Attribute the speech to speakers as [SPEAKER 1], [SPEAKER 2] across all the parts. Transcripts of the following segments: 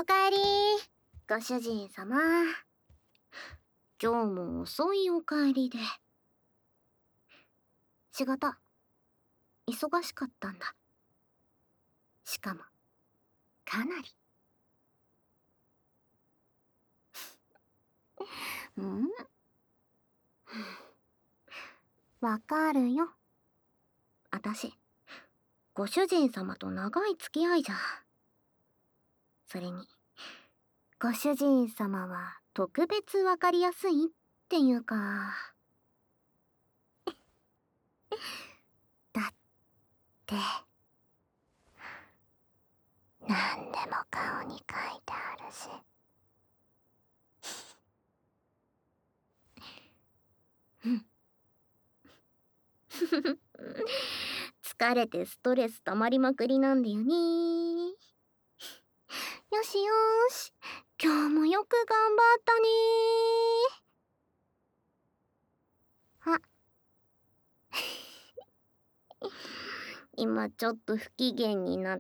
[SPEAKER 1] おかえり、ご主人様。今日も遅いお帰りで。仕事、忙しかったんだ。しかも、かなり。んわかるよ。あたし、ご主人様と長い付き合いじゃん。それに、ご主人様は特別わかりやすいっていうか。だって、なんでも顔に書いてあるし。うん。疲れてストレス溜まりまくりなんだよね。よしよーし。今日もよく頑張ったねー。あ。今ちょっと不機嫌になった。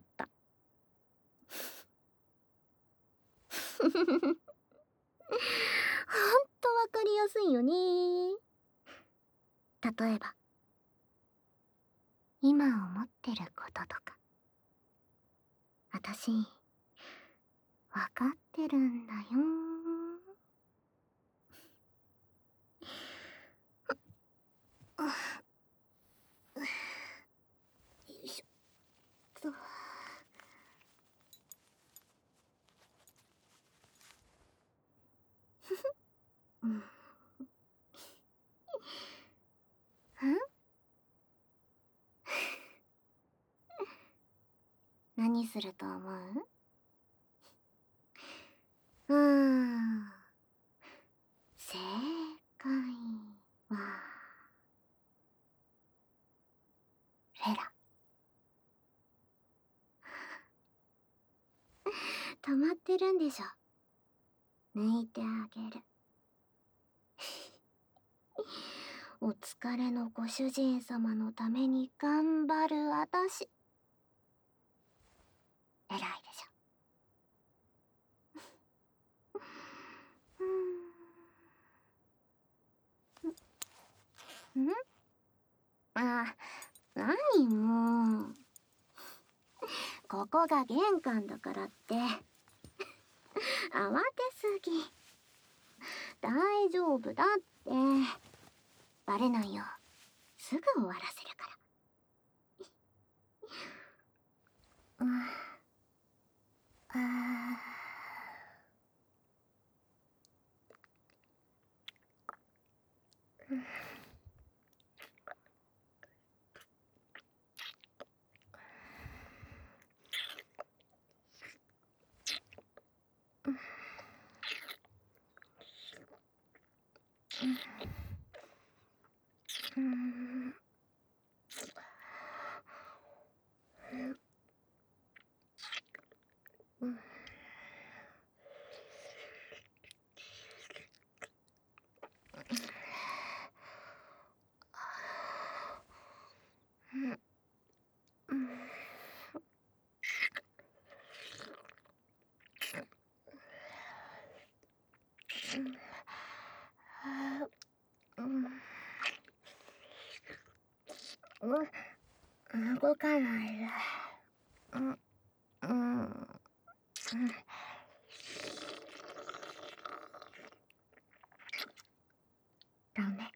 [SPEAKER 1] ほんとわかりやすいよねー。例えば、今思ってることとか。あたし、わかってるんだよー。よいしょっと。うん。何すると思う？正解は、フェラ。溜まってるんでしょ。抜いてあげる。お疲れのご主人様のために頑張るあたし。偉いでしょ。んあ、何もう。ここが玄関だからって。慌てすぎ。大丈夫だって。バレないよ。すぐ終わらせるから。動かないで。ダメ。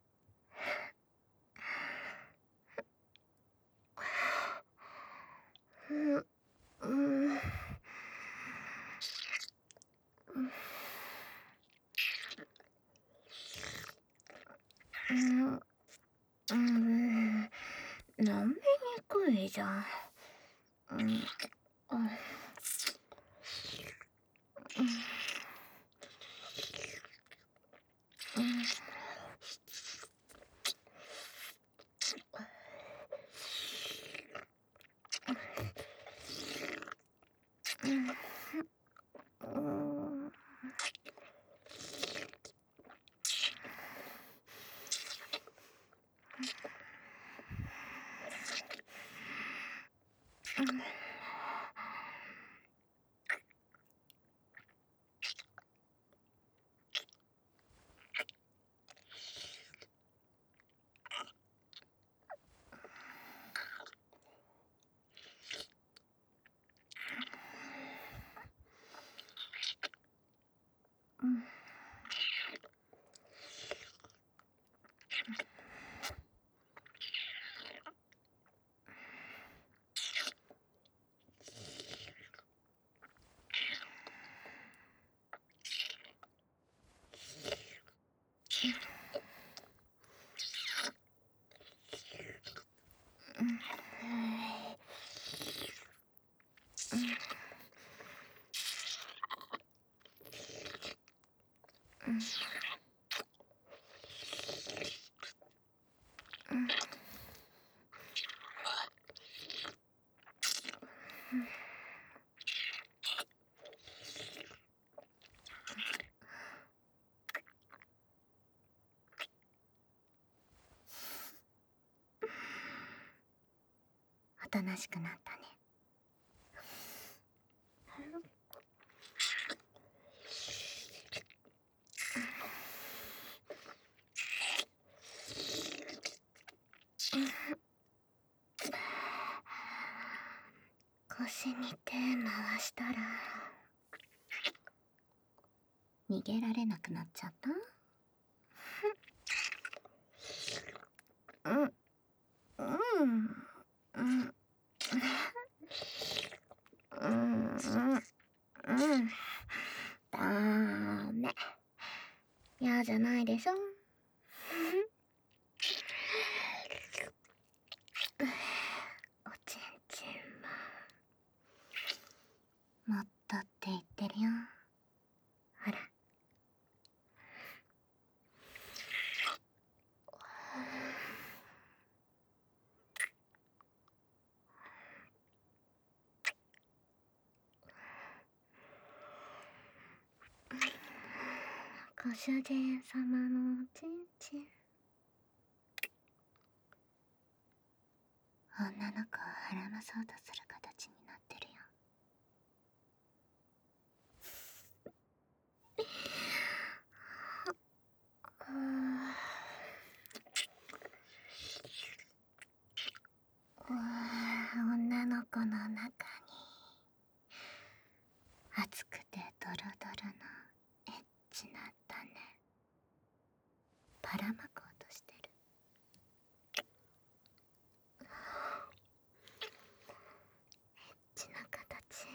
[SPEAKER 1] 舐めにくいじゃん。 おとなしくなったね。腰に手回したら逃げられなくなっちゃった。うんダメ。嫌じゃないでしょ。おちんちんもっとって言ってるよ。ほら。ご主人様のおちんちん。女の子をはらまそうとする形になってるよ。女の子の中に熱くてドロドロのエッチな種ばらまこうとしてる。エッチな形。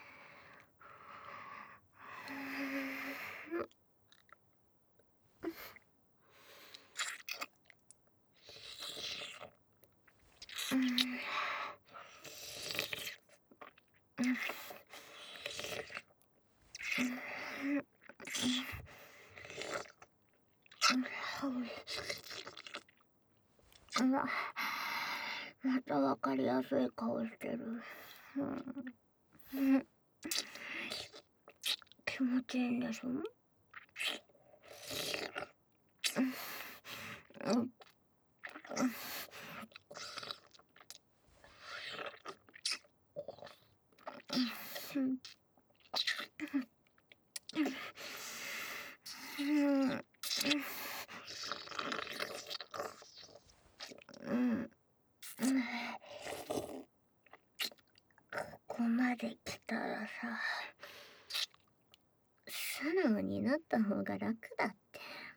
[SPEAKER 1] またわかりやすい顔してる。気持ちいいんでしょ。ここまで来たらさ、素直になった方が楽だって。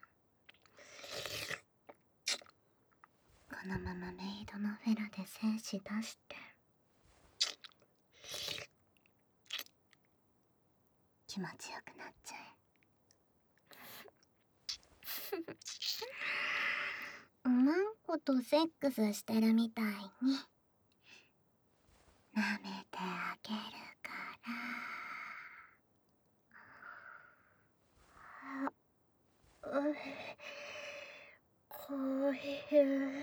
[SPEAKER 1] このままメイドのフェラで精子出して気持ちよくなっちゃえ。うまんことセックスしてるみたいに舐めてあげるから。こういう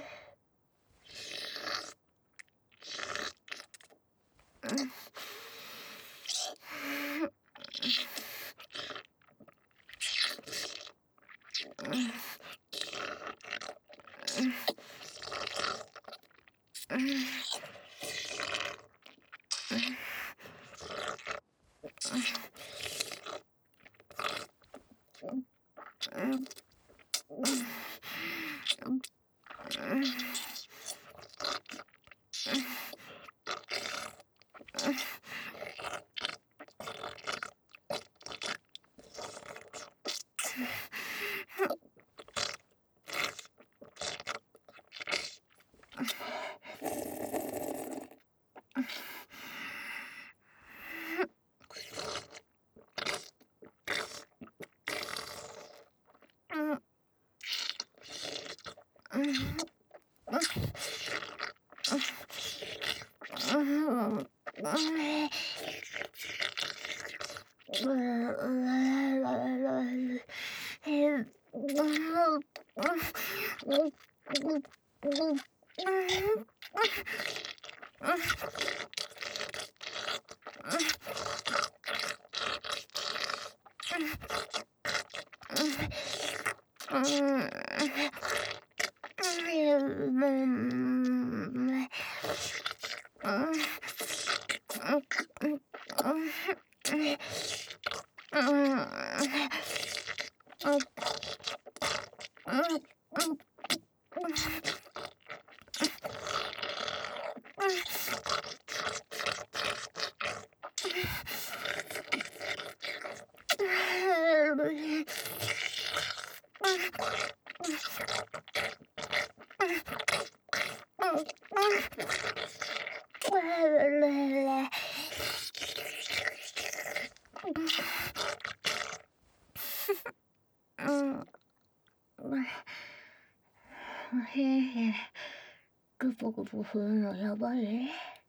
[SPEAKER 1] へへ、ぐぼぐぼ振るのやばい。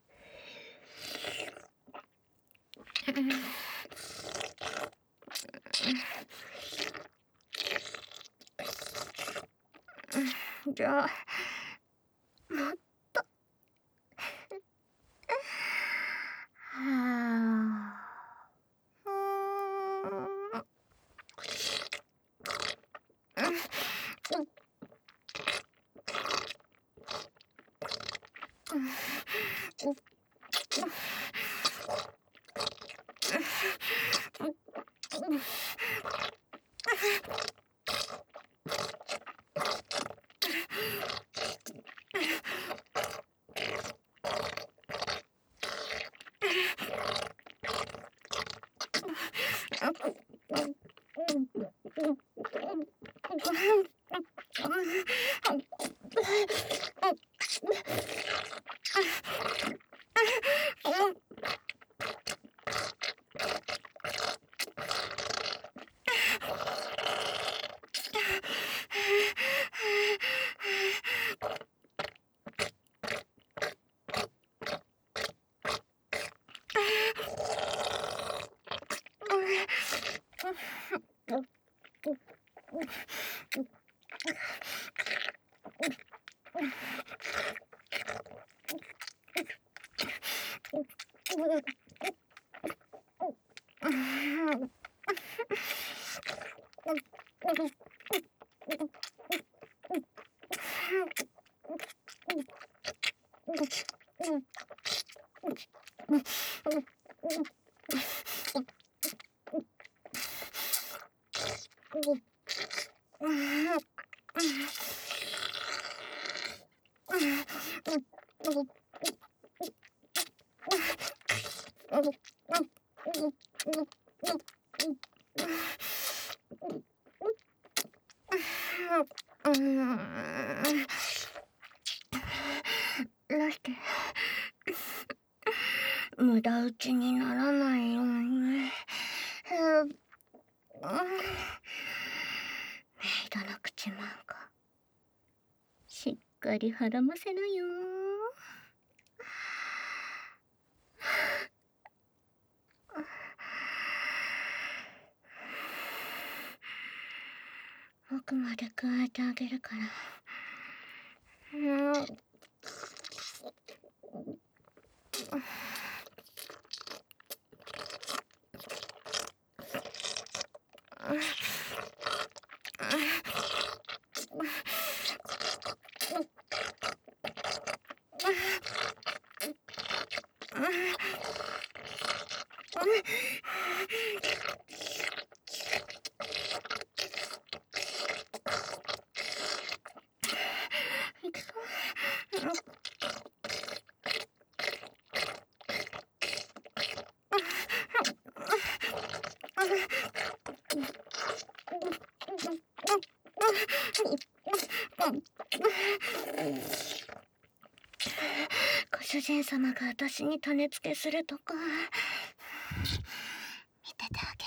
[SPEAKER 1] じゃあ、もっと。はあ。ラして無駄打ちにならないように。メイドの口なんかしっかりはらませなよ。奥まで加えてあげるから。ご主人様が私に種付けするとか見ててあげ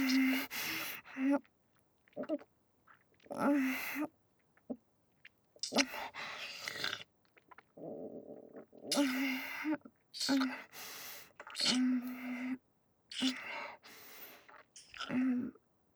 [SPEAKER 1] る。 うん、うん、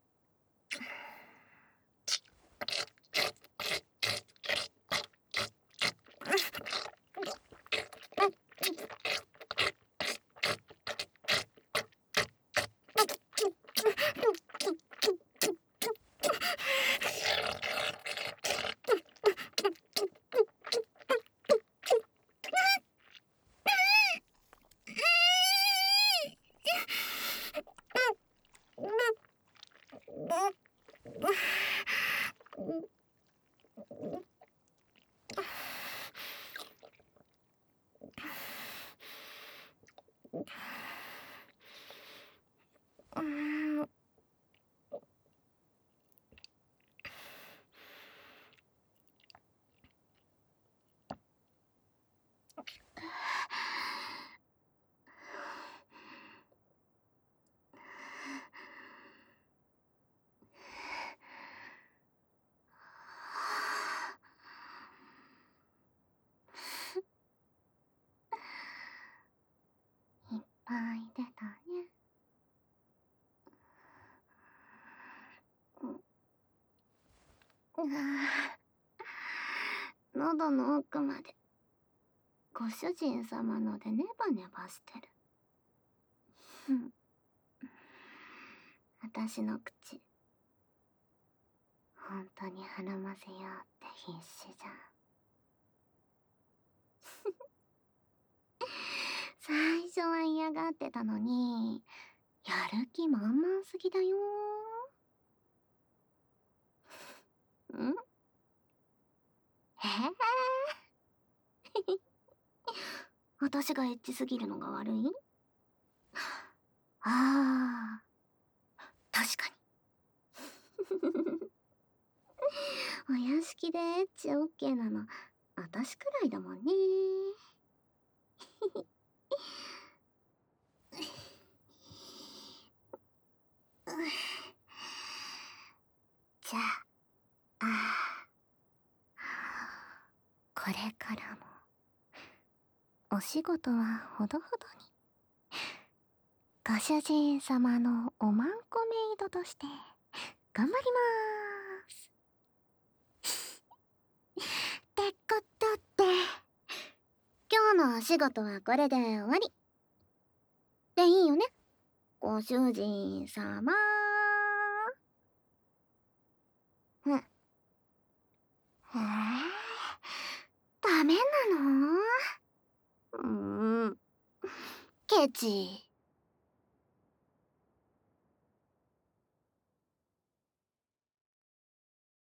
[SPEAKER 1] いっぱい出たね。喉の奥までご主人様のでネバネバしてる。私の口本当に孕ませようって必死じゃん。最初は嫌がってたのにやる気満々すぎだよ。ん私がエッチすぎるのが悪い？ああ、確かに。お屋敷でエッチオッケーなの私くらいだもんね。じゃあ、これからもお仕事はほどほどに。ご主人様のおまんこメイドとして頑張りまーす。ってことで、今日のお仕事はこれで終わり。でいいよね、ご主人様。うん。ダメなの？ケチ。